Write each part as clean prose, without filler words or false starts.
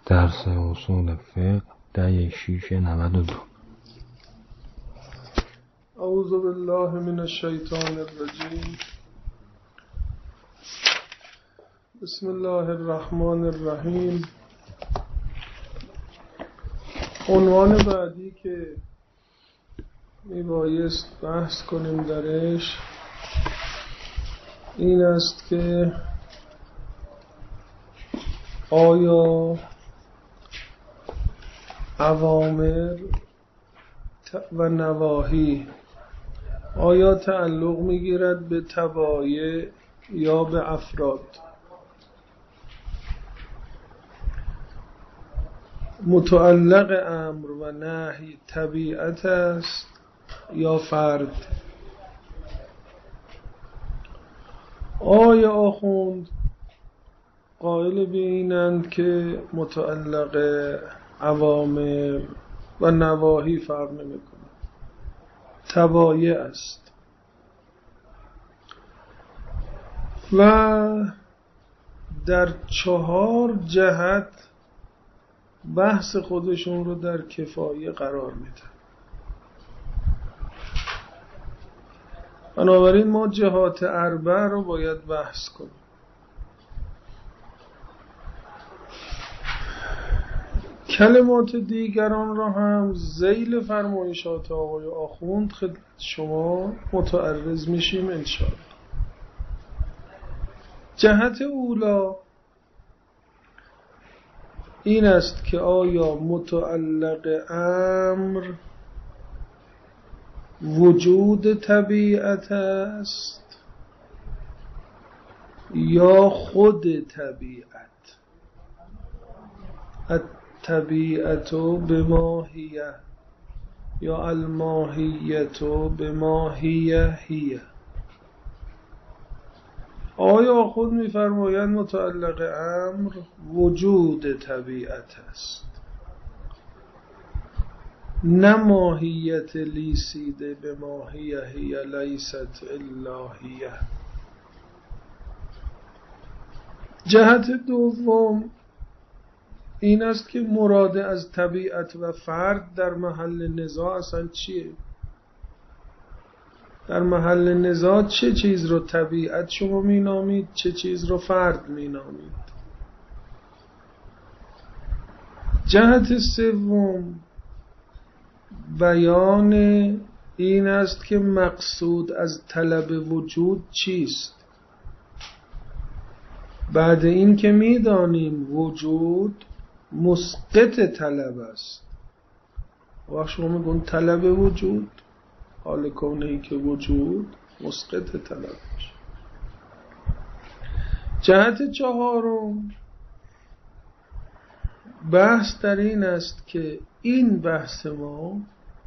درس اصول فقه 10/6/92. اعوذ بالله من الشیطان الرجیم. بسم الله الرحمن الرحیم. عنوان بعدی که میبایست بحث کنیم درش این است که آیا اوامر و نواهی آیا تعلق میگیرد به طبایع یا به افراد؟ متعلق امر و نهی طبیعت است یا فرد؟ آیا آخوند قائل به اینند که متعلق اوامر و نواهی فرق نمی‌کنه، طبایع است و در 4 جهت بحث خودشون رو در کفایه قرار میدن. بنابراین ما جهات 4 رو باید بحث کنیم. کلمات دیگران را هم ذیل فرمایشات آقای آخوند خدمت شما متعرض میشیم انشاءالله. جهت اولا این است که آیا متعلق امر وجود طبیعت است یا خود طبیعت؟ الطبیعت بماهیه یا الماهیت بماهیه هیه. آیا خود می‌فرمایند متعلق امر وجود طبیعت است، نه ماهیت لیسیده به ماهیه هی لیست الا هیه. جهت دوم این است که مراد از طبیعت و فرد در محل نزاع اصلا چیه؟ در محل نزاع چه چیز رو طبیعت شما مینامید، چه چیز رو فرد مینامید؟ جهت سوم بیان این است که مقصود از طلب وجود چیست. بعد این که میدانیم وجود مسقط طلب است، وقت شما میگون طلب وجود، حال کونه که وجود مسقط طلب است. جهت چهارم بحث در این است که این بحث ما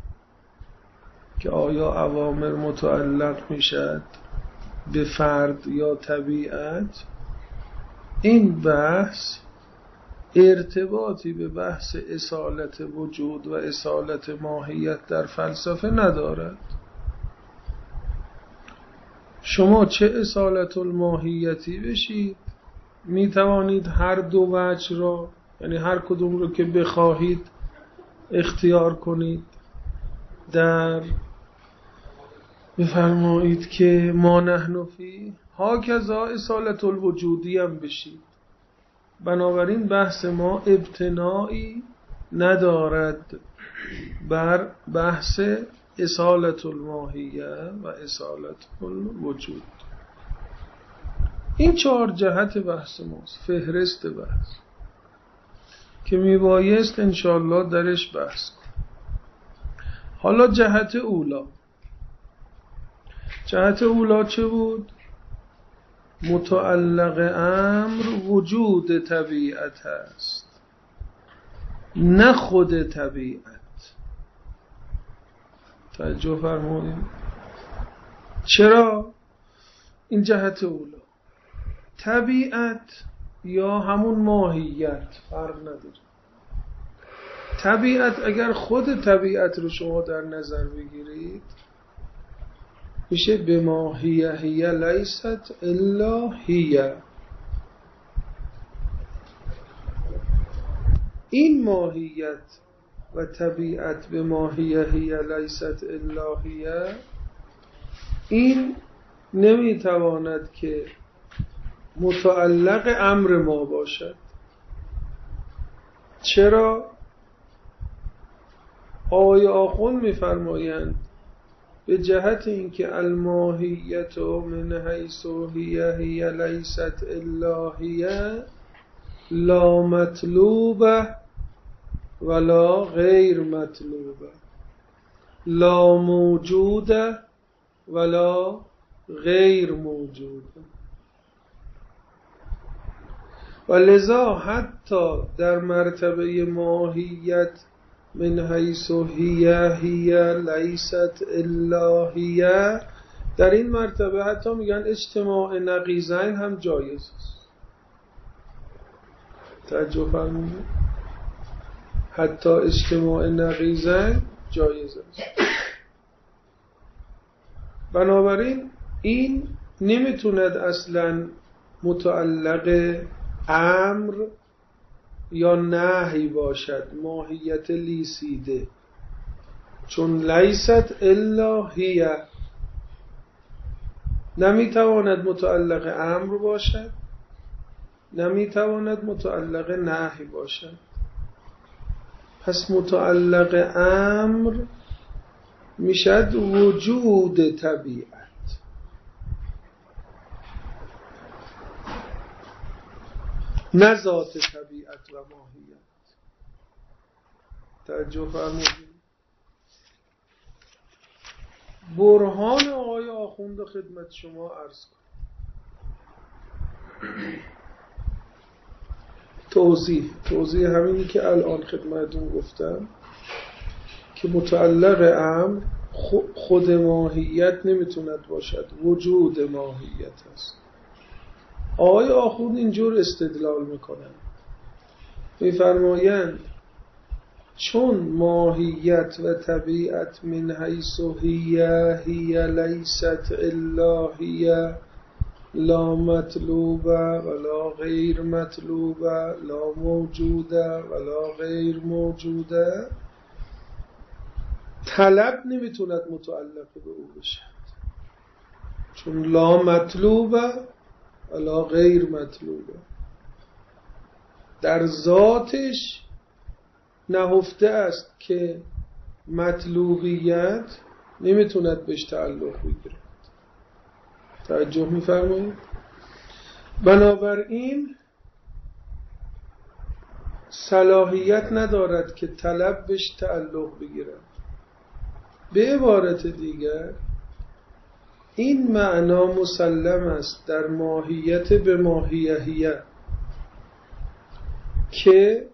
که آیا اوامر متعلق میشد به فرد یا طبیعت، این بحث ارتباطی به بحث اصالت وجود و اصالت ماهیت در فلسفه ندارد. شما چه اصالت الماهیتی بشید می توانید هر دو وجه را، یعنی هر کدوم رو که بخواهید اختیار کنید، در بفرمایید که ما نحن فی هاکذا اصالت الوجودی هم بشید. بنابراین بحث ما ابتنایی ندارد بر بحث اصالت الماهیه و اصالت الوجود. این 4 جهت بحث ماست، فهرست بحث که میبایست انشاءالله درش بحث کنیم. حالا جهت اولا چه بود؟ متعلق امر وجود طبیعت است، نه خود طبیعت. توجه فرمایید. چرا؟ این جهت اولا. طبیعت یا همون ماهیت فرق نداره. طبیعت اگر خود طبیعت رو شما در نظر بگیرید میشه به ماهیه هی لیست الا هیه. این ماهیت و طبیعت به ماهیه هی لیست الهیه، این نمیتواند که متعلق امر ما باشد. چرا؟ آقای آخوند میفرمایند به جهت اینکه الماهیت من حیث هی لیست الهیه لا مطلوبه ولا غیر مطلوبه، لا موجوده ولا غیر موجوده. و لذا حتی در مرتبه ماهیت من حیث هی لیست الهیه، در این مرتبه حتی میگن اجتماع نقیضین هم جایز است. توجه فرمودید؟ حتی اجتماع نقیضین جایز است. بنابراین این نمیتوند اصلا متعلق امر یا نهی باشد، ماهیت لیسیده، چون لیست الا هی، نمیتواند متعلق امر باشد، نمیتواند متعلق نهی باشد. پس متعلق امر میشد وجود طبیعت، نه ذات طبیعت و ماهیت. توجه فرمودید؟ برهان آقای آخوند خدمت شما عرض کنم. توضیح همینی که الان خدمتتون گفتم که متعلق امر خود ماهیت نمیتوند باشد، وجود ماهیت است. آقای آخوند اینجور استدلال میکنن، میفرمایند چون ماهیت و طبیعت من حیث هی لیست الا هی لا مطلوبه ولا غیر مطلوبه لا موجوده ولا غیر موجوده، طلب نمیتوند متعلق به او بشد، چون لا مطلوبه ولا غیر مطلوبه، در ذاتش نهفته است که مطلوبیت نمیتوند بهش تعلق بگیرد. توجه میفرمایید؟ بنابراین صلاحیت ندارد که طلب بهش تعلق بگیرد. به عبارت دیگر این معنا مسلم است در ماهیت به ماهیهیه که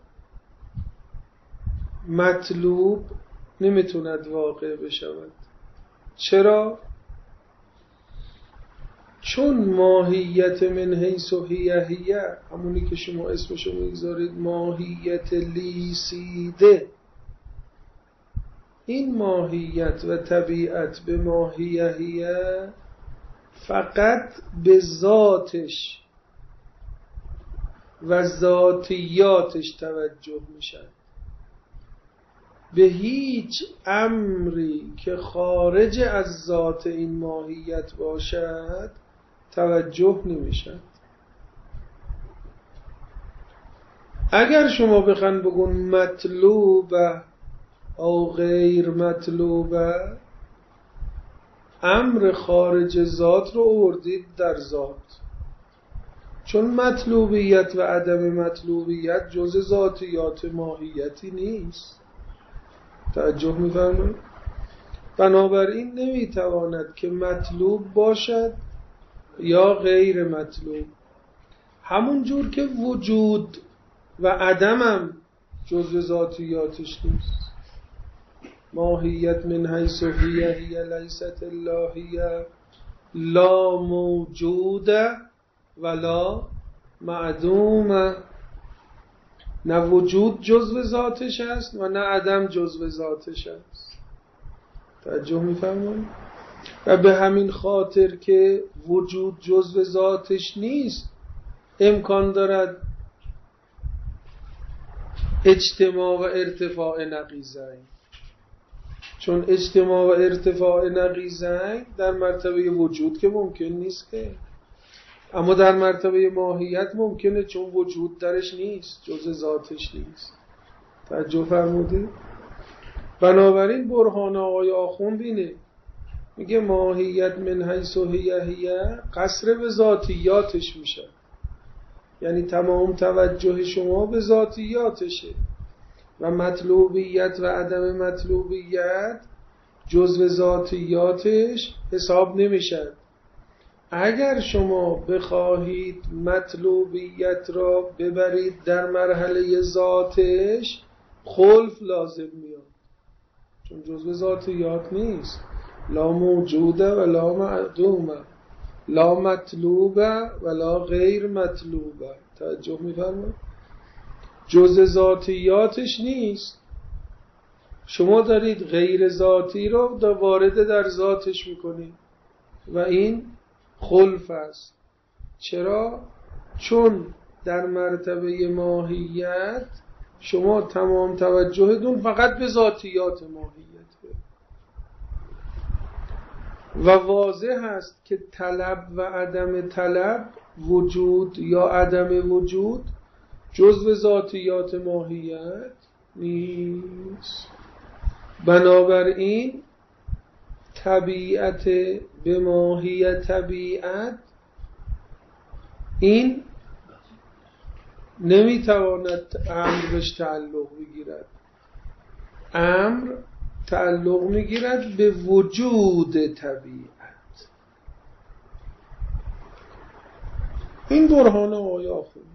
مطلوب نمیتوند واقع بشود. چرا؟ چون ماهیت من حیث هی همونی که شما اسمشو میگذارید ماهیت لیسیده، این ماهیت و طبیعت به ماهیه فقط به ذاتش و ذاتیاتش توجه میشن، به هیچ امری که خارج از ذات این ماهیت باشد توجه نمیشن. اگر شما بخواید بگون مطلوبه او غیر مطلوبه، امر خارج ذات رو آوردید در ذات، چون مطلوبیت و عدم مطلوبیت جز ذاتیات ماهیتی نیست. توجه می‌فرمایید؟ بنابراین نمیتواند که مطلوب باشد یا غیر مطلوب، همون جور که وجود و عدمم جزء ذاتیاتش نیست. ماهیت من حیث هی لیست الهیه لا موجوده ولا معدومه، نه وجود جزء ذاتش است و نه عدم جزء ذاتش است. توجه می‌فرمایید؟ و به همین خاطر که وجود جزء ذاتش نیست، امکان دارد اجتماع و ارتفاع نقیضین. چون اجتماع و ارتفاع نقیضین در مرتبه وجود که ممکن نیست که، اما در مرتبه ماهیت ممکنه، چون وجود درش نیست، جز ذاتش نیست. توجه فرمودید؟ بنابراین برهان آقای آخوند اینه، میگه ماهیت من حیث هی قصر به ذاتیاتش میشه، یعنی تمام توجه شما به ذاتیاتشه و مطلوبیت و عدم مطلوبیت جزو ذاتیاتش حساب نمیشد. اگر شما بخواهید مطلوبیت را ببرید در مرحله ذاتش، خلف لازم میاد، چون جزو ذاتیات نیست. لا موجوده و لا معدومه، لا مطلوبه و لا غیر مطلوبه. توجه میفرمایید؟ جزء ذاتیاتش نیست. شما دارید غیر ذاتی رو وارد در ذاتش میکنید و این خلف است. چرا؟ چون در مرتبه ماهیت شما تمام توجهتون فقط به ذاتیات ماهیته و واضح است که طلب و عدم طلب، وجود یا عدم وجود، جزو ذاتیات ماهیت نیست. بنابراین طبیعت به ماهیت طبیعت این نمیتواند امر بهش تعلق بگیرد. امر تعلق میگیرد به وجود طبیعت. این برهان آقای آخوند.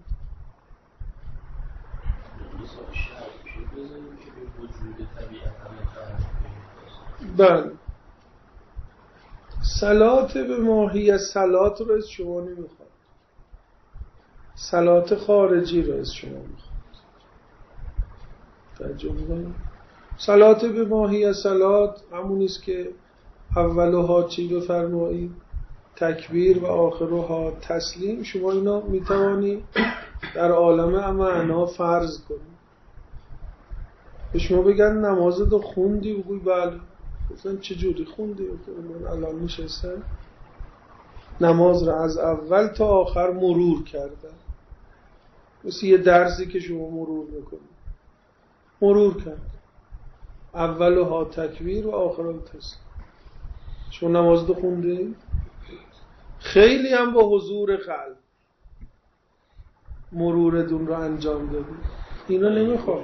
بله، صلات به ماهیت صلات رو از شما نمیخواد، صلات خارجی رو از شما میخواد. توجه میکنید؟ صلات به ماهیت صلات همونیست که اولها چی بفرمایید؟ تکبیر و آخرها تسلیم. شما اینا میتوانی در عالم معنا فرض کنید. به شما بگن نمازتو خوندی، بگوی بله. گفتن چجوری خوندی؟ من الان نشستم نماز را از اول تا آخر مرور کردم، مثل یه درسی که شما مرور میکنید. مرور کرد، اولها تکبیر و آخرها تسلیم. شما نمازتو خوندی؟ خیلی هم با حضور قلب مروردون رو انجام دادید. اینا نمیخواد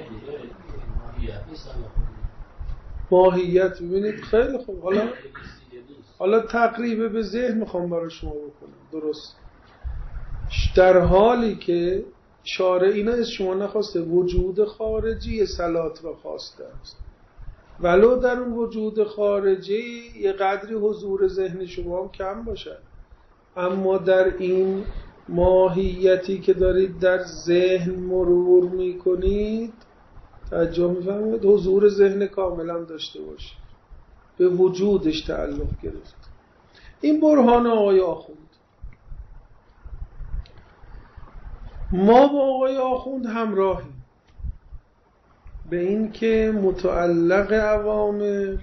ماهیت. ببینید خیلی خوب، حالا تقریب به ذهن میخوام برای شما بکنم. درست در حالی که شارع اینا از شما نخواسته، وجود خارجی صلات را خواسته است، ولو در اون وجود خارجی یه قدری حضور ذهن شما هم کم باشد، اما در این ماهیتی که دارید در ذهن مرور میکنید، توجه میفرمایید، حضور ذهن کاملا داشته باشید، به وجودش تعلق گرفت. این برهان آقای آخوند. ما با آقای آخوند همراهیم به این که متعلق اوامر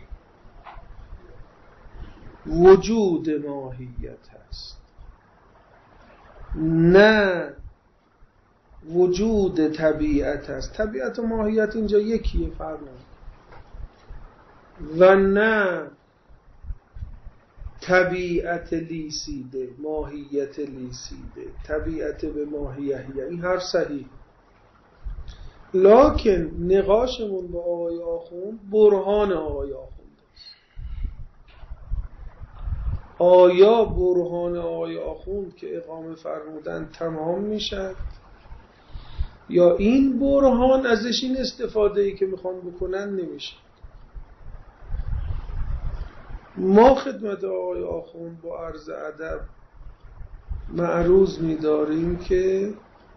وجود ماهیت هست، نه وجود طبیعت هست. طبیعت و ماهیت اینجا یکیه، فرمان، و نه طبیعت لیسیده، ماهیت لیسیده، طبیعت به ماهیت. این حرف صحیح، لکن نقاشمون با آقای آخوند برهان آقای آخوند است. آیا برهان آقای آخوند که اقامه فرمودن تمام میشد، یا این برهان ازش این استفاده ای که میخوان بکنن نمیشه؟ ما خدمت آقای آخوند با عرض ادب معروض می‌داریم که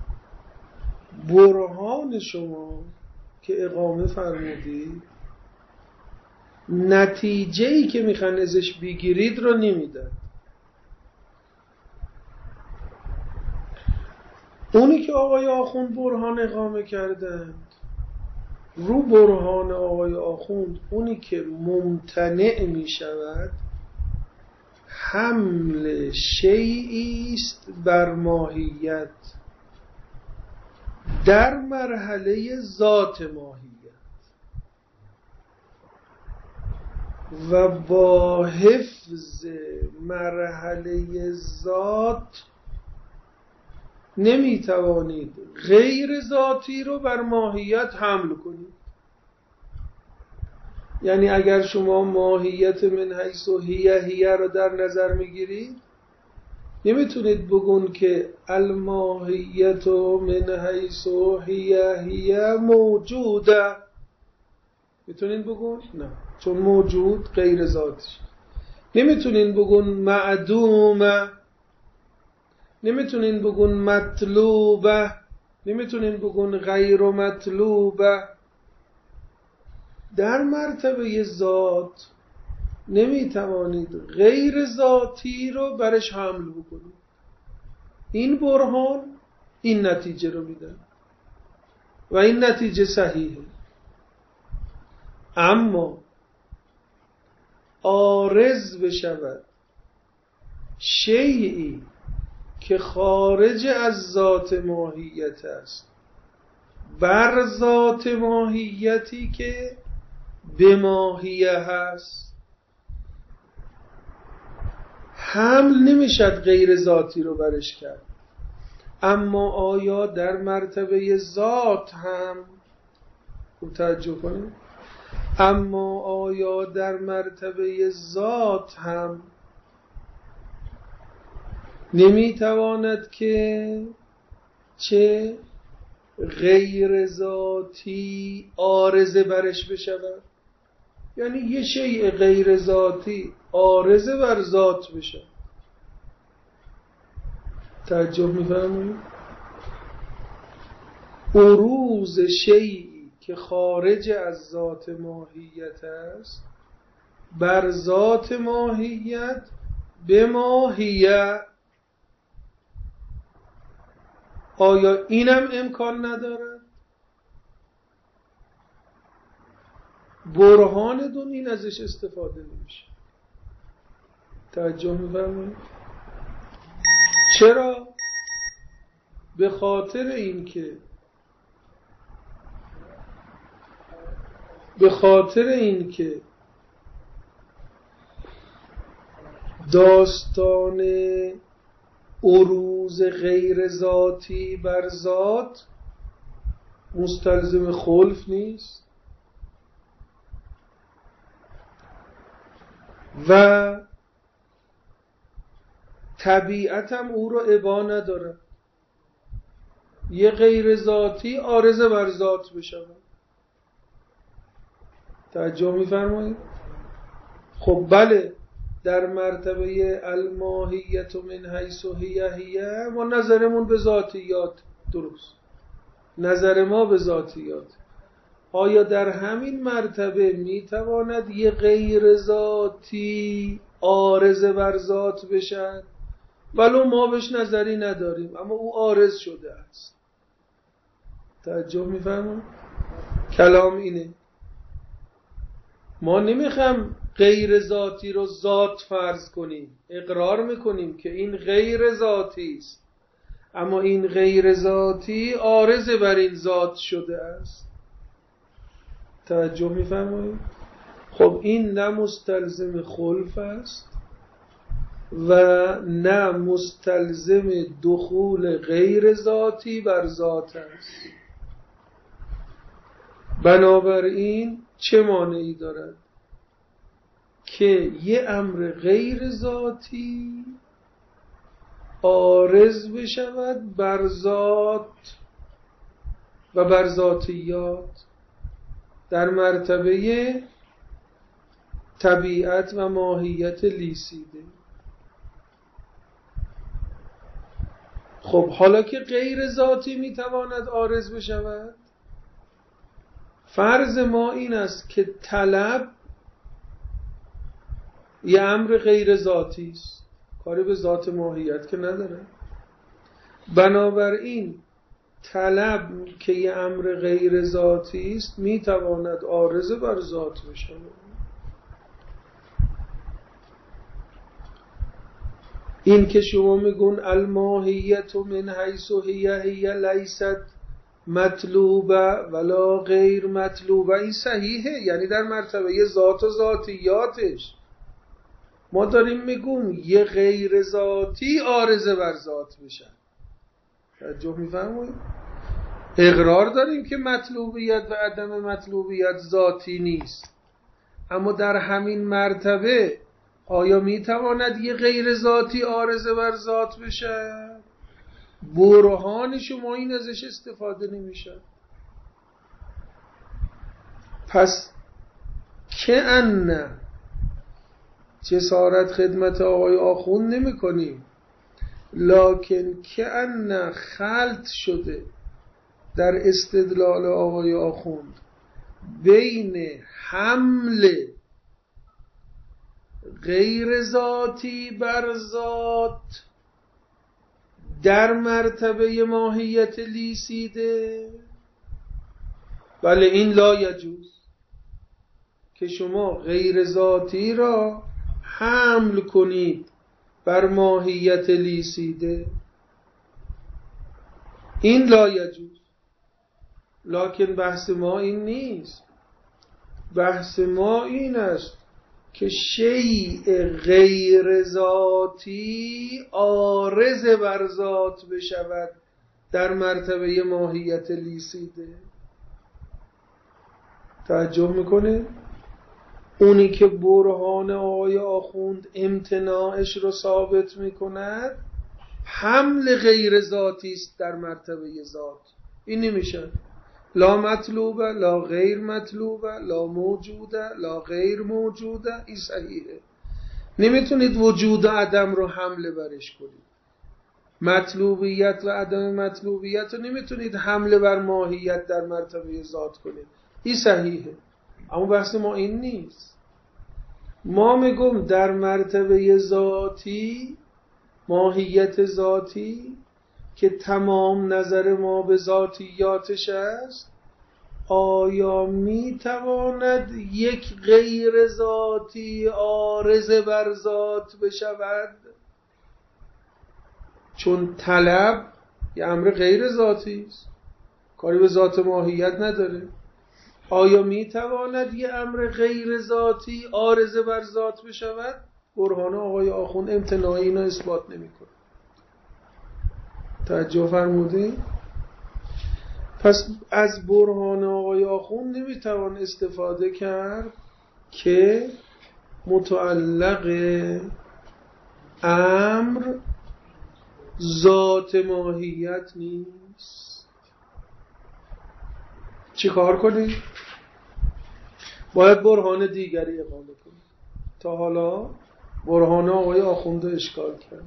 برهان شما که اقامه فرمودید نتیجه‌ای که میخوان ازش بگیرید رو نمیدن. اونی که آقای آخوند برهان اقامه کردند رو برهان آقای آخوند اونی که ممتنع می شود حمل شیئی است بر ماهیت در مرحله ذات ماهیت و با حفظ مرحله ذات نمی توانید غیر ذاتی رو بر ماهیت حمل کنید. یعنی اگر شما ماهیت من حیث هی رو در نظر میگیرید نمیتونید بگون که الماهیت من حیث هی موجوده. میتونید بگون؟ نه، چون موجود غیر ذاتی. نمیتونید بگون معدومه، نمیتونید بگون مطلوبه، نمیتونید بگون غیر مطلوبه. در مرتبه ذات نمیتوانید غیر ذاتی رو برش حمل بکنید. این برهان این نتیجه رو میده و این نتیجه صحیحه. اما عارض بشود شیئی که خارج از ذات ماهیت است بر ذات ماهیتی که به ماهیه هست، حمل نمیشد غیر ذاتی رو برش کرد. اما آیا در مرتبه ذات هم توجه کنید، اما آیا در مرتبه ذات هم نمیتواند که چه غیر ذاتی عارضه برش بشود؟ یعنی یه شیء غیر ذاتی عارضه بر ذات بشه. توجه می‌فرمایید؟ عروض شیئی که خارج از ذات ماهیت است بر ذات ماهیت به ماهیت، آیا اینم امکان ندارد؟ برهان دون این ازش استفاده نمیشه. توجه می‌فرمایید؟ چرا؟ به خاطر اینکه داستان عروض غیر ذاتی بر ذات مستلزم خلف نیست و طبیعت هم او رو ابا نداره. یه غیر ذاتی عارضه بر ذات بشه. توجه می‌فرمایید؟ خب بله، در مرتبه الماهیت من حیث هی ما نظرمون به ذاتیات درست، نظر ما به ذاتیات. آیا در همین مرتبه میتواند یه غیر ذاتی عارضه بر ذات بشد؟ ولو ما بهش نظری نداریم اما او عارض شده است. توجه می‌فرمایید؟ کلام اینه. ما نمیخوام غیر ذاتی رو ذات فرض کنیم، اقرار میکنیم که این غیر ذاتی است اما این غیر ذاتی عارض بر این ذات شده است. توجه میفرمایید؟ خب این نه مستلزم خلف است و نه مستلزم دخول غیر ذاتی بر ذات است. بنابراین چه مانعی دارد که یه امر غیر ذاتی عارض بشود بر ذات و بر ذاتیات در مرتبه طبیعت و ماهیت لیسیده؟ خب حالا که غیر ذاتی میتواند عارض بشود، فرض ما این است که طلب یه امر غیر ذاتی است، کاری به ذات ماهیت که نداره. بنابراین طلب که یه امر غیر ذاتی است میتواند عارض بر ذات بشه. این که شما میگون الماهیت من حیث هی لیست مطلوبه ولا غیر مطلوبه، این صحیحه، یعنی در مرتبه ذات و ذاتیاتش. ما داریم میگیم یه غیر ذاتی عارضه بر ذات بشن. توجه میفرمایید؟ اقرار داریم که مطلوبیت و عدم مطلوبیت ذاتی نیست، اما در همین مرتبه آیا میتواند یه غیر ذاتی عارضه بر ذات بشه؟ برهان شما این ازش استفاده نمیشه. پس که ان جسارت خدمت آقای آخوند نمی کنیم، لکن که ان خلط شده در استدلال آقای آخوند بین حمل غیر ذاتی بر ذات در مرتبه ماهیت لیسیده. بله این لا یجوز که شما غیر ذاتی را حمل کنید بر ماهیت لیسیده، این لا یجوز. لکن بحث ما این نیست. بحث ما این است که شیء غیر ذاتی عارض بر ذات بشود در مرتبه ماهیت لیسیده. توجه میکنه؟ اونی که برهان آقای آخوند امتناعش رو ثابت میکند حمل غیر ذاتی است در مرتبه ذات. این نمیشه لا مطلوبه لا غیر مطلوبه لا موجوده لا غیر موجوده. این صحیحه. نمیتونید وجود و عدم رو حمله برش کنید. مطلوبیت و عدم مطلوبیت رو نمیتونید حمله بر ماهیت در مرتبه ذات کنید. این صحیحه. اما بحث ما این نیست. ما میگم در مرتبه ذاتی، ماهیت ذاتی که تمام نظر ما به ذاتیاتش است، آیا میتواند یک غیر ذاتی عارض بر ذات بشود؟ چون طلب یه امر غیر ذاتی است، کاری به ذات ماهیت نداره. آیا میتواند یه امر غیر ذاتی عارض بر ذات بشود؟ برهان آقای آخوند امتناعی اینو اثبات نمیکنه. توجه فرمودید؟ پس از برهان آقای آخوند نمیتوان استفاده کرد که متعلق امر ذات ماهیت نیست. چی کار کنید؟ باید برهان دیگری اقامه کنید. تا حالا برهان آقای آخوند رو اشکال کرد.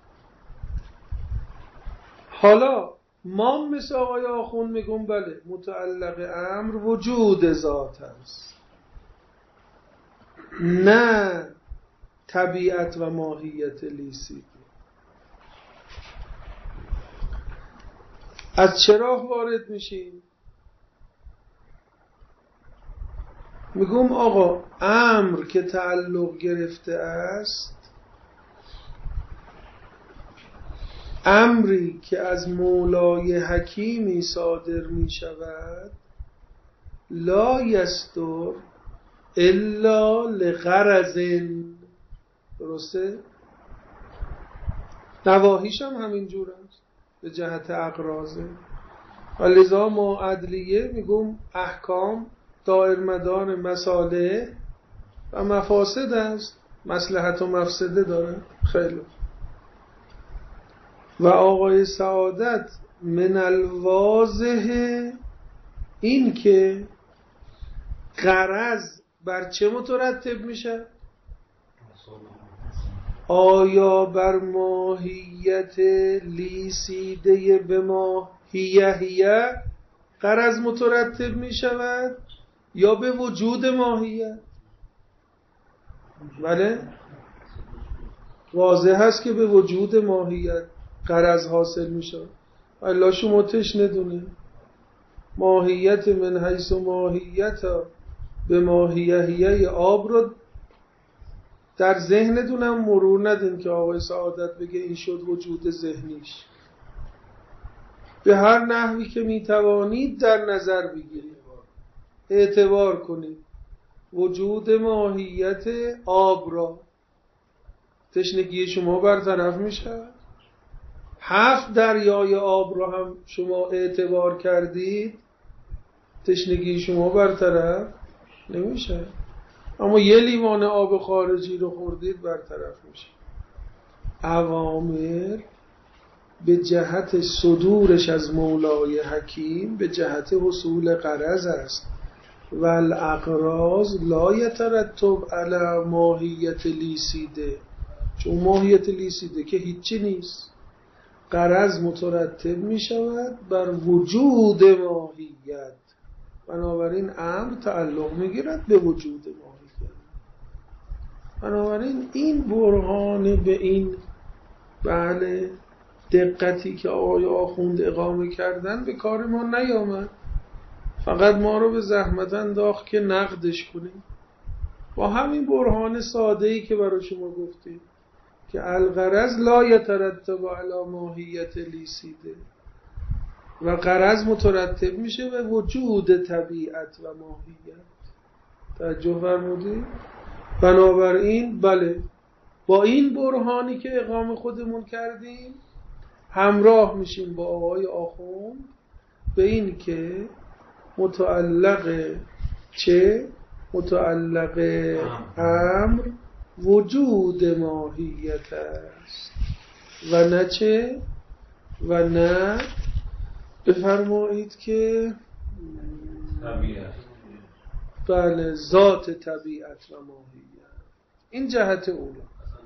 حالا ما مثل آقای آخوند میگم بله متعلق امر وجود ذات است، نه طبیعت و ماهیت لیسیده. از چه راه وارد میشیم؟ میگم آقا امر که تعلق گرفته است، امری که از مولای حکیمی صادر می شود، لا یستر الا لغرض. درسته؟ نواهیش هم همین جور است به جهت اقراضه. و لذا ما عدلیه میگم احکام دائر مدار مصالح و مفاسد است، مصلحت و مفسده داره. خیلی. و آقای سعادت من الواضح این که غرض بر چه مترتب میشه؟ آیا بر ماهیت لیسیده به ماهیه غرض مترتب میشود یا به وجود ماهیت؟ بله واضح هست که به وجود ماهیت غرض حاصل میشه. الله شما تشنه دونه ماهیت من حیث و ماهیت به ماهیه آب رو در ذهنتونم مرور ندین که آقای سعادت بگه این شد وجود ذهنیش. به هر نحوی که میتوانید در نظر بگیرید، اعتبار کنید وجود ماهیت آب را. تشنگی شما برطرف میشه. 7 دریای آب را هم شما اعتبار کردید، تشنگی شما برطرف نمیشه. اما یه لیوان آب خارجی رو خوردید برطرف میشه. اوامر به جهت صدورش از مولای حکیم به جهت حصول غرض است. و الاغراض لا یترتب علی ماهیت لیسیده، چون ماهیت لیسیده که هیچی نیست. غرض مترتب می شود بر وجود ماهیت، بنابراین امر تعلق می گیرد به وجود ماهیت. بنابراین این برهان به این بله دقتی که آقای آخوند اقامه کردن به کار ما نیامد، فقط ما رو به زحمت انداخت که نقدش کنیم با همین برهان ساده‌ای که برای شما گفتیم که الغرض لا یترتب علی ماهیت لیسیده و غرض مترتب میشه به وجود طبیعت و ماهیت. توجه فرمودید؟ بنابراین بله با این برهانی که اقامه خودمون کردیم همراه میشیم با آقای آخوند به این که متعلق چه؟ متعلق امر وجود ماهیت است و نه چه؟ و نه بفرمایید که طبیعت. بله ذات طبیعت و ماهیت. این جهت اولا.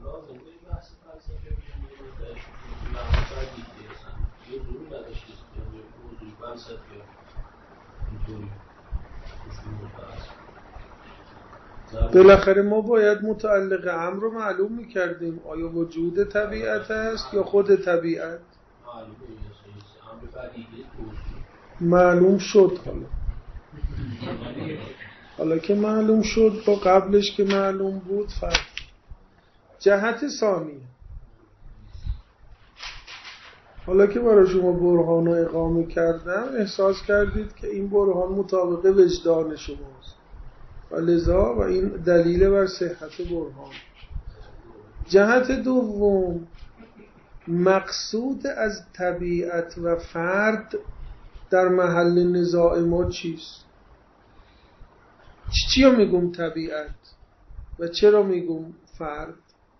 بالاخره ما باید متعلق امر رو معلوم میکردیم. آیا وجود طبیعت است یا خود طبیعت؟ معلوم شد. حالا که معلوم شد با قبلش که معلوم بود فرق. جهت ثانیه، حالا که برای شما برهان رو اقامه کردم احساس کردید که این برهان مطابق وجدان شماست و لذا و این دلیل بر صحت برهان. جهت دوم، مقصود از طبیعت و فرد در محل نزاع ما چیست؟ چیو میگم طبیعت و چرا میگم فرد؟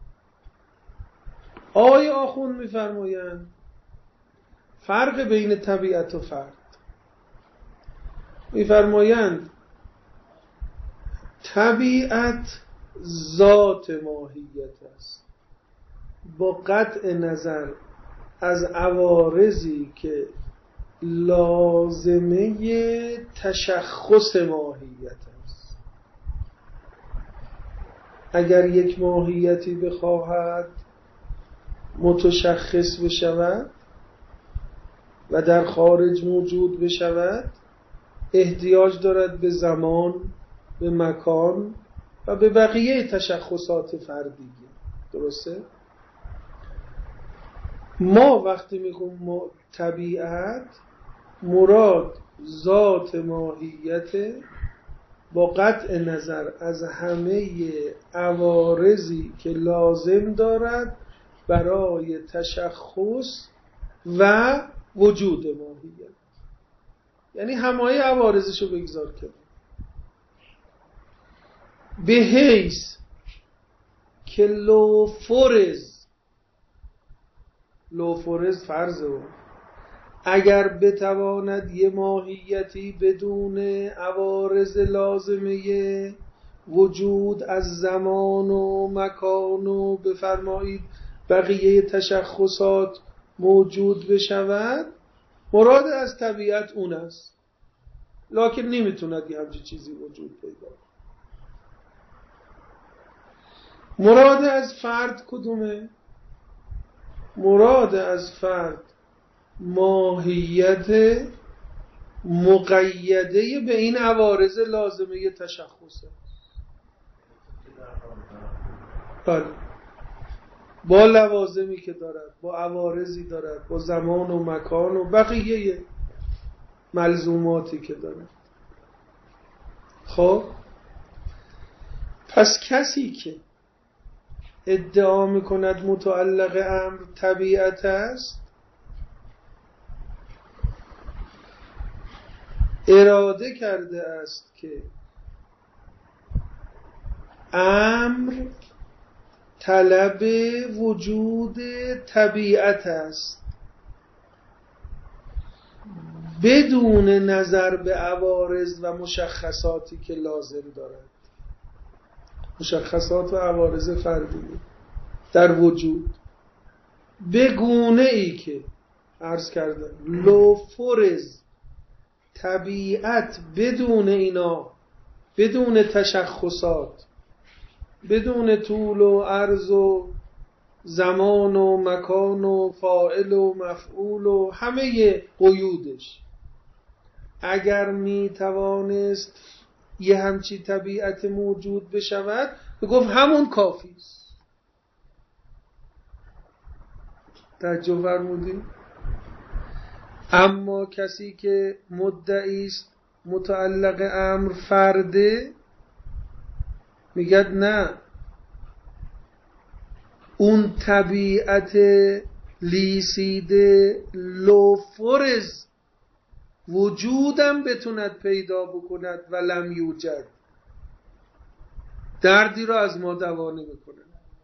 آقای آخوند میفرمایند فرق بین طبیعت و فرد، میفرمایند طبیعت ذات ماهیت است با قطع نظر از عوارضی که لازمه تشخص ماهیت است. اگر یک ماهیتی بخواهد متشخص بشود و در خارج موجود بشود احتیاج دارد به زمان، به مکان و به بقیه تشخصات فردی. درسته؟ ما وقتی میگیم طبیعت مراد ذات ماهیت با قطع نظر از همه عوارضی که لازم دارد برای تشخص و وجود ماهیت، یعنی همه عوارضشو بگذار کنار، به حیث که لو فرض فرضه اگر بتواند یه ماهیتی بدون عوارض لازمه وجود از زمان و مکان و بفرمایید بقیه تشخصات موجود بشود، مراد از طبیعت اون است، لکن نمیتوند یه همچین چیزی وجود پیدا کنه. مراد از فرد کدومه؟ مراد از فرد ماهیت مقیده به این عوارض لازمه تشخصه. بله، با لوازمی که دارد، با عوارضی دارد، با زمان و مکان و بقیه ملزوماتی که دارد. خب پس کسی که ادعا میکند متعلق امر طبیعت است، اراده کرده است که امر طلب وجود طبیعت است بدون نظر به عوارض و مشخصاتی که لازم دارد. مشخصات و عوارض فردی در وجود به گونه ای که عرض کردم لو فرض طبیعت بدون اینا، بدون تشخصات، بدون طول و عرض و زمان و مکان و فاعل و مفعول و همه قیودش، اگر می توانست یه همچی طبیعت موجود بشود بگفت همون کافی است. توجه فرمودید؟ اما کسی که مدعی است متعلق امر فرده میگه نه، اون طبیعت لیسیده لو فرض وجودم بتوند پیدا بکند و لم یوجد، دردی را از ما دوا نمی‌کند.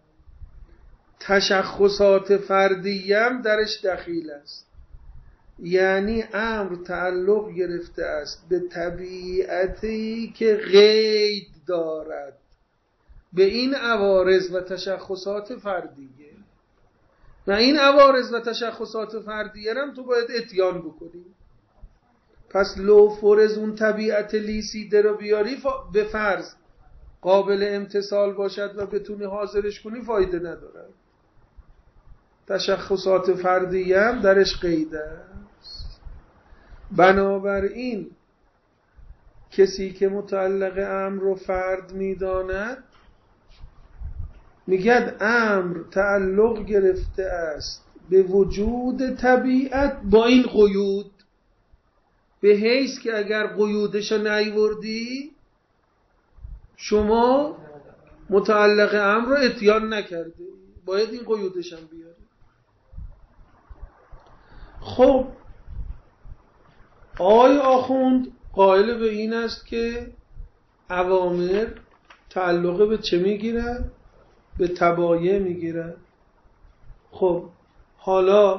تشخصات فردیم درش دخیل است، یعنی امر تعلق گرفته است به طبیعتی که قید دارد به این عوارض و تشخصات فردیه، و این عوارض و تشخصات فردیه هم تو باید اتیان بکنی. پس لو فرض اون طبیعت لیسیده رو بیاری به فرض قابل امتثال باشد و بتونی حاضرش کنی، فایده نداره. تشخصات فردیه هم درش قید است. بنابراین کسی که متعلق امر رو فرد میداند میگه امر تعلق گرفته است به وجود طبیعت با این قیود، به حیث که اگر قیودش رو نیوردی شما متعلق امر رو اتیان نکردی، باید این قیودش هم بیاری. خب آقای آخوند قائل به این است که اوامر تعلق به چه میگیرد؟ به تبایع میگیرد. خب حالا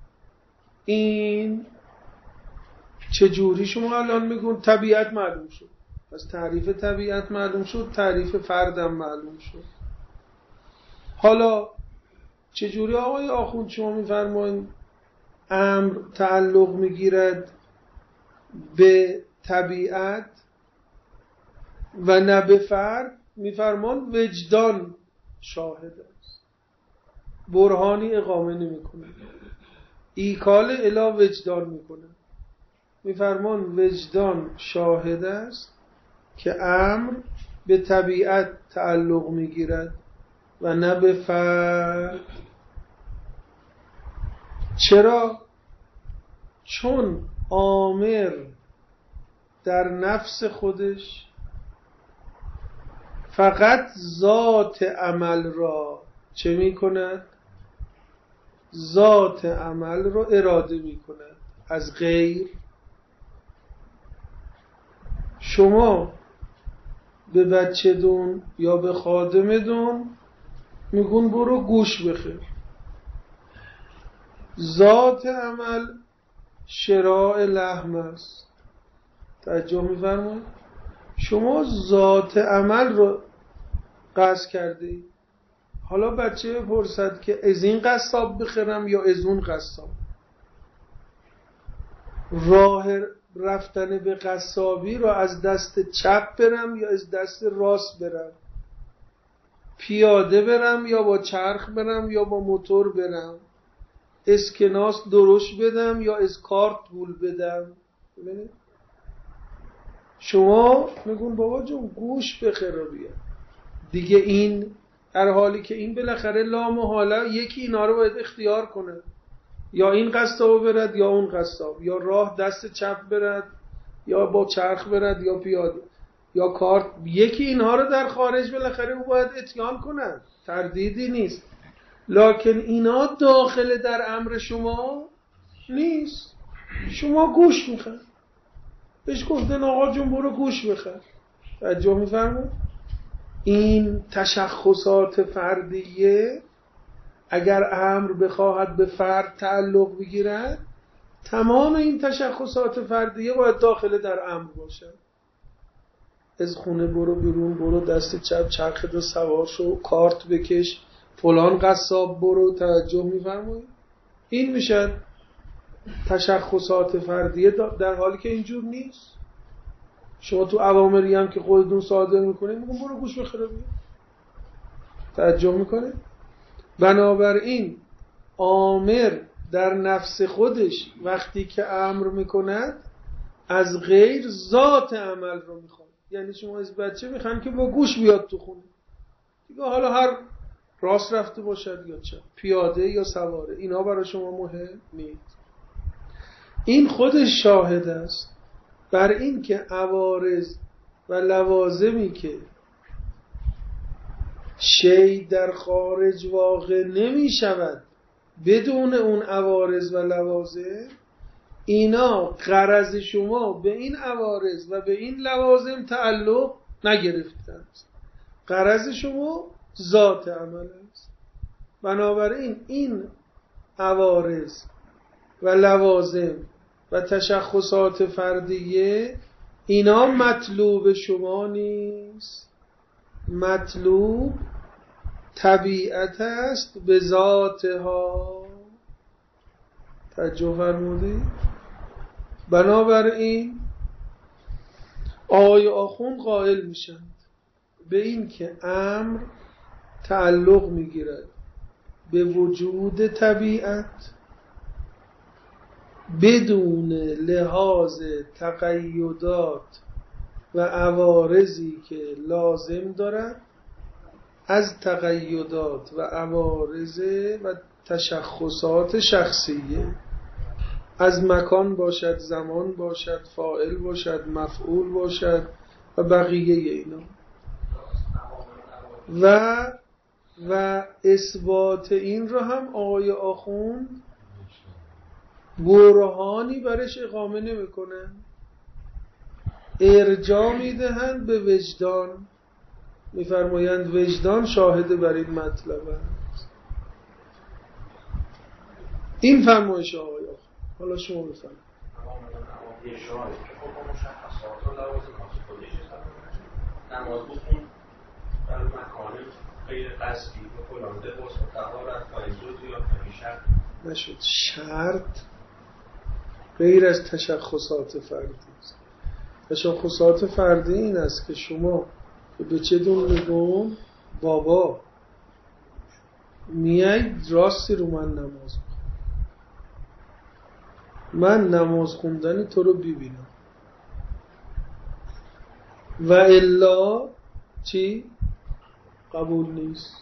این چجوری شما الان میگون؟ طبیعت معلوم شد، پس تعریف طبیعت معلوم شد، تعریف فردم معلوم شد. حالا چجوری آقای آخوند شما میفرمایید امر تعلق میگیرد به طبیعت و نه به فرد؟ میفرمان وجدان شاهد است، برهانی اقامه نمی کنه، ایکال الی وجدان میکنه. میفرمان وجدان شاهد است که امر به طبیعت تعلق میگیرد و نه به فرد. چرا؟ چون آمر در نفس خودش فقط ذات عمل را چه می کند؟ ذات عمل را اراده می کند از غیر. شما به بچه دون یا به خادم دون میگون برو گوش بخیر، ذات عمل شراء لحم است. توجه می‌فرمایید؟ شما ذات عمل رو قصد کرده اید. حالا بچه بپرسد که از این قصاب بخرم یا از اون قصاب؟ راه رفتن به قصابی رو از دست چپ برم یا از دست راست برم؟ پیاده برم یا با چرخ برم یا با موتور برم؟ اسکناس درشت بدم یا اسکارت گول بدم؟ ببینید شما میگون بابا جون گوش بخرا بیا دیگه. این در حالی که این بالاخره لامحاله یکی اینا رو باید اختیار کنه، یا این قصاب برد یا اون قصاب، یا راه دست چپ برد یا با چرخ برد یا پیاده یا کارت. یکی اینها رو در خارج بالاخره او باید اتیان کنه، تردیدی نیست. لکن اینا داخل در امر شما نیست. شما گوش میخواد، بهش گفتن آقا جون برو گوش بخر. توجه میفرمون؟ این تشخصات فردیه اگر امر بخواهد به فرد تعلق بگیرد، تمام این تشخصات فردیه باید داخل در امر باشد. از خونه برو بیرون، برو دست چپ چرخ دو سوار شو، کارت بکش، فلان قصاب برو. توجه میفرمایید؟ این میشه تشخصات فردیه، در حالی که اینجور نیست. شما تو اوامری هم که خودتون صادر میکنید میگن برو گوش بخره بیا. توجه میکنه؟ بنابراین آمر در نفس خودش وقتی که امر میکند از غیر ذات عمل رو میخواد. یعنی شما از بچه میخوان که با گوش بیاد تو خونه دیگه، حالا هر راست رفته باشد یا چه، پیاده یا سواره، اینا برای شما مهم نیست. این خودش شاهد است بر این که عوارض و لوازمی که شی در خارج واقع نمی شود بدون اون عوارض و لوازم، اینا غرض شما به این عوارض و به این لوازم تعلق نگرفتند. غرض شما ذات عمل است. بنابراین این عوارض و لوازم و تشخصات فردیه اینا مطلوب شما نیست. مطلوب طبیعت است به ذاتها. توجه فرمودید؟ بنابراین آقای آخوند قائل میشند به این که امر تعلق میگیرد به وجود طبیعت بدون لحاظ تقیدات و عوارضی که لازم دارد از تقیدات و عوارض و تشخصات شخصیه، از مکان باشد، زمان باشد، فاعل باشد، مفعول باشد و بقیه اینا. و اثبات این را هم آقای آخوند برهانی برش اقامه نمیکنن، ارجاع میدهند به وجدان. میفرمایند وجدان شاهد بر این مطلب است. این فرمایش آقای آخوند. حالا شما بفرمایید. یه شاهد که خب مشخصات و لوازم خودش نماز بخون در مکان غیر قصدی و فلان لباس و طهارت و ایزود یا شرط نشد. شرط غیر از تشخصات فردی است. تشخصات فردی این است که شما به چه دون میگون بابا میای راستی رو من نماز بخون، من نماز خوندن تو رو ببینم، و الا چی؟ قبول نیست.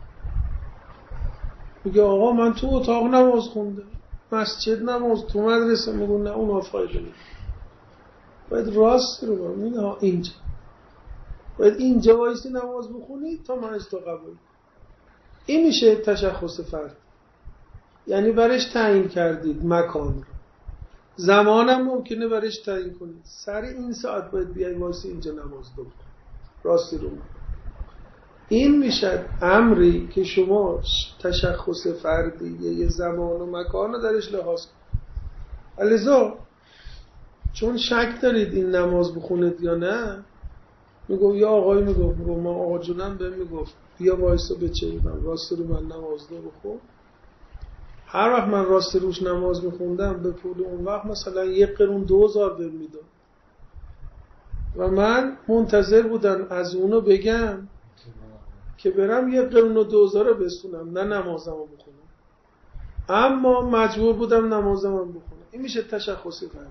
میگه آقا من تو اتاق نماز خوندم، مسجد نماز، تو مدرسه. میگون نه اون فایده نیست، باید راست رو ببینید. اینجا باید اینجا وایسی نماز بخونی تا من از تو قبول. این میشه تشخص فرد. یعنی برش تعیین کردید مکان رو، زمانم ممکنه برش تعیین کنید. سر این ساعت باید بیای وایسی اینجا نماز بخونی، راستی رو. این میشه امری که شما تشخص فردی یه زمان و مکان رو درش لحاظ کنید. لذا چون شک دارید این نماز بخونید یا نه، میگو یا آقای میگو ما آقا جونم بهم میگفت بیا وایسا به چه ایدم راست رو من نماز دو بخون. هر وقت من راست روش نماز میخوندم به پول اون وقت مثلا 1 قرون 2000 بهم میداد و من منتظر بودم از اونو بگم که برم 1 قرون و 2000 رو بستونم، نه نمازمو بخونم. اما مجبور بودم نمازم بخونم. این میشه تشخص فردی.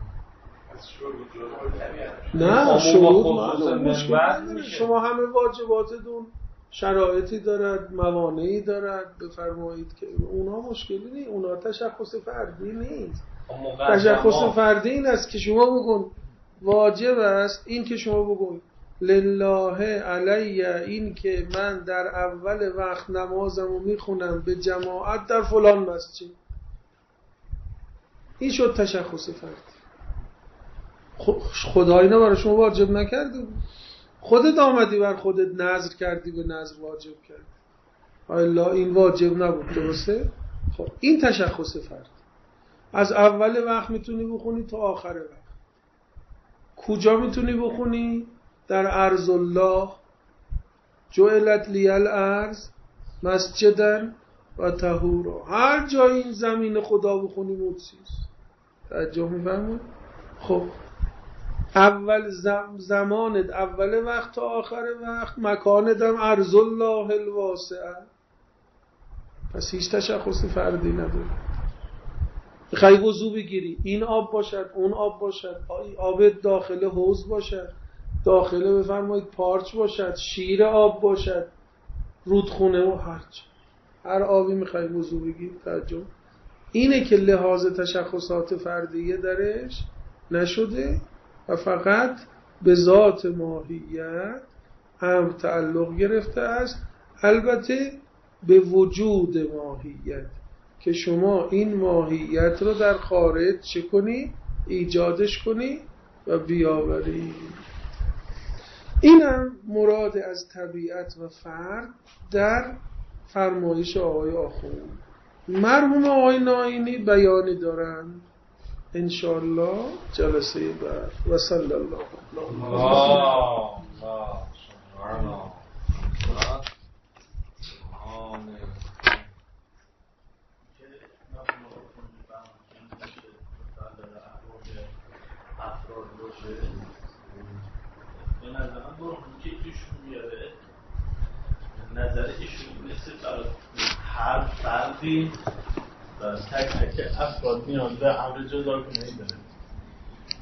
نه شروط مشکل نداره. شما همه واجباتتون شرایطی دارد، موانعی دارد، بفرمایید که اونا مشکلی نیست، اونا تشخص فردی نیست. تشخص فردی این است که شما بگون واجب است، این که شما بگون لله علی، این که من در اول وقت نمازمو میخونم به جماعت در فلان مسجد، این شد تشخص فردی. خدا اینا برای شما واجب نکرده بود، خودت آمدی بر خودت نذر کردی، به نذر واجب کردی، الا این واجب نبود. درسته؟ خب این تشخص فردی. از اول وقت میتونی بخونی تا آخر وقت. کجا میتونی بخونی؟ در ارض الله جعلت لی الارض مسجدا و طهورا. هر جای این زمین خدا بخونی مجزیست. توجه می‌فرمایید؟ خب اول زمانت اول وقت تا آخر وقت، مکانت هم ارض الله الواسعه، پس هیچ تشخص فردی نداره. میخوای وضو بگیری، این آب باشد، اون آب باشد، آب داخل حوض باشد، داخل بفرمایید پارچ باشد، شیر آب باشد، رودخونه و هر آبی میخوای وضو بگیری. توجه، اینه که لحاظ تشخصات فردیه درش نشده و فقط به ذات ماهیت امر تعلق گرفته است، البته به وجود ماهیت که شما این ماهیت رو در خارج چه کنی؟ ایجادش کنی و بیاوری. اینم مراد از طبیعت و فرد در فرمایش آقای آخوند. مرحوم آقای ناینی بیانی دارن انشاءالله جلسه بعد. و صلی الله افراد باشه به نظر من برای که ایشون میاره نظر ایشون مثل برای هر فردی و تک تک افراد میان به امر جداگانه‌ای داره.